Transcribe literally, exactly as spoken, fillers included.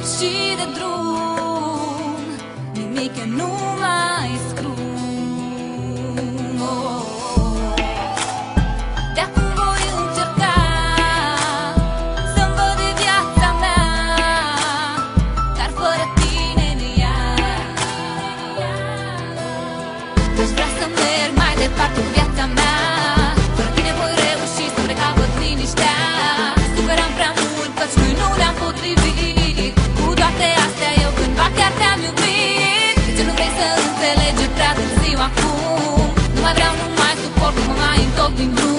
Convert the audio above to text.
și de drum, nimic e nu mai scrum. Oh. De acum voi încerca să-mi văd de viața mea, dar fără tine în ea. Deci vreau să merg mai departe cu viața mea, fără tine voi reuși să-mi recapăt liniștea. Suferam prea mult căci noi nu ne-am potrivit, cu toate astea eu cândva chiar te-am iubit. De ce nu vrei să înțelegi prea târziu acum? Nu mai vreau, nu mai suport, nu mă mai întorc din drum.